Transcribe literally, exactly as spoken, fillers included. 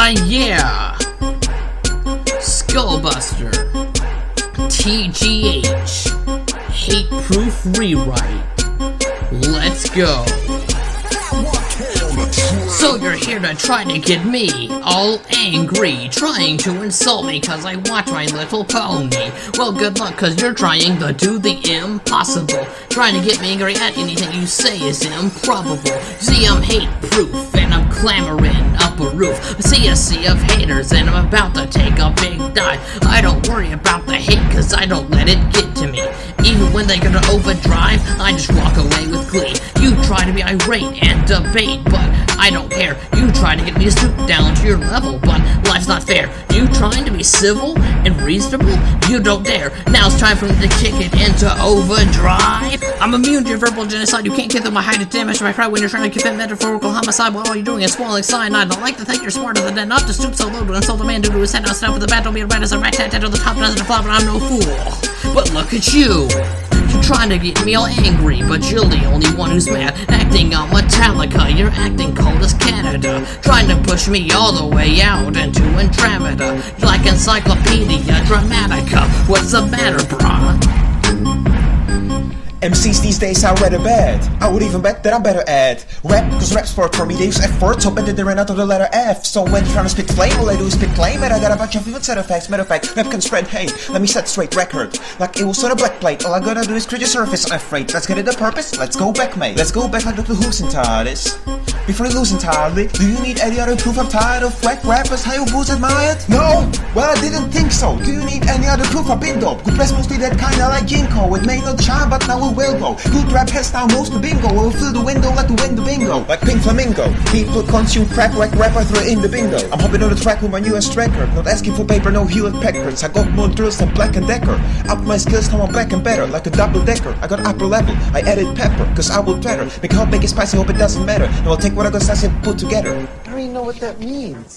Ah, yeah! Skullbuster. T G H. Hate Proof Rewrite. Let's go. So you're here to try to get me all angry, trying to insult me cause I watch My Little Pony. Well, good luck cause you're trying to do the impossible, trying to get me angry at anything you say is improbable. See, I'm hate proof and I'm clamoring up a roof. I see a sea of haters and I'm about to take a big dive. I don't worry about the hate cause I don't let it get to me. Even when they go to overdrive, I just walk away with glee. You try to be irate and debate, but I don't care. You try to get me to stoop down to your level, but life's not fair. You trying to be civil and reasonable? You don't dare. Now it's time for me to kick it into overdrive. I'm immune to your verbal genocide. You can't get through my height of damage my pride when you're trying to commit metaphorical homicide while all you're doing is swallowing cyanide. I like to think you're smarter than that, not to stoop so low to insult a man due to his head. Now stand up with the bat, don't be a rat as a rat tat tat to the top, doesn't flop, and I'm no fool. But look at you. You're trying to get me all angry, but you're the only one who's mad. Acting on Metallica, you're acting cold as Canada. Trying to push me all the way out into Andromeda. You're like Encyclopedia Dramatica. What's the matter, brah? M Cs these days are rather bad. I would even bet that I'm better at rap, cause rap's work for me. They use F words, so better they ran out of the letter F. So when you're trying to spit flame, all I do is spit claim. And I got a bunch of even set of facts. Matter of fact, rap can spread hate. Let me set straight record like it was on a black plate. All I gotta do is create a surface, I'm afraid. Let's get it the purpose, let's go back, mate. Let's go back like Doctor Who's entirely. Before you lose entirely, do you need any other proof I'm tired of whack rappers? How you booze admired? No! Well, I didn't think so. Do you need any other proof I've been dope? Good rest mostly that kinda like ginkgo. It may not shine, but now it will go. Good rap has now most the bingo. It will fill the window like the window bingo. Like Pink Flamingo. People consume crack like rap, I throw in the bingo. I'm hopping on the track with my newest record. Not asking for paper, no Hewlett Packards. I got more drills than Black and Decker. Up my skills, now I'm back and better. Like a double decker. I got upper level. I added pepper, cause I will better. Make it hot, make it spicy, hope it doesn't matter. Now I'll take what I got sassy and put together. I don't even know what that means.